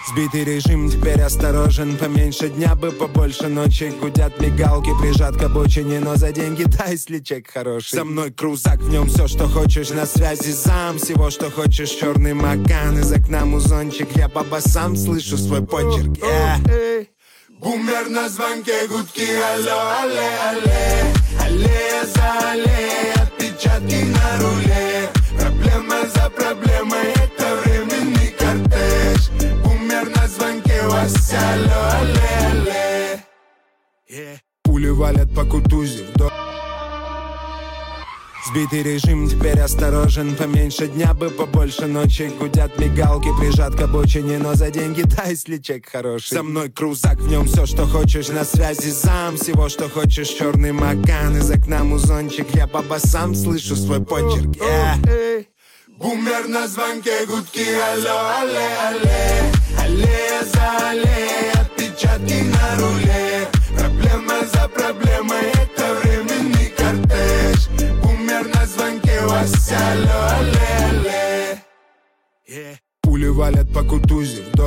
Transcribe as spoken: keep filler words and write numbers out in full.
Сбитый режим, теперь осторожен. Поменьше дня бы, побольше ночи. Гудят мигалки, прижат к обочине. Но за деньги дай, если чек хороший. Со мной крузак, в нем все, что хочешь. На связи зам, всего, что хочешь. Черный макан, из окна музончик. Я по басам слышу свой почерк. yeah. Бумер на звонке, гудки, алло, алле, алле. Аллея за аллеей, отпечатки на руле. Проблема за проблемой, это временный кортеж. Бумер на звонке, вас алло, алле, алле. yeah. Пули валят по Кутузе, вдох. Сбитый режим, теперь осторожен. Поменьше дня бы, побольше ночи. Гудят мигалки, прижат к обочине. Но за деньги дай, если чек хороший. Со мной крузак, в нем все, что хочешь. На связи зам, всего, что хочешь. Черный макан, из окна музончик. Я по басам слышу свой почерк. yeah. Бумер на звонке, гудки, алло, алле, алле. Аллея за аллеей, отпечатки на руле. Проблема за проблемой, это временный кортеж. Бумер на звонке, вас алло, алле, алле. yeah. Пули валят по Кутузе, вдох.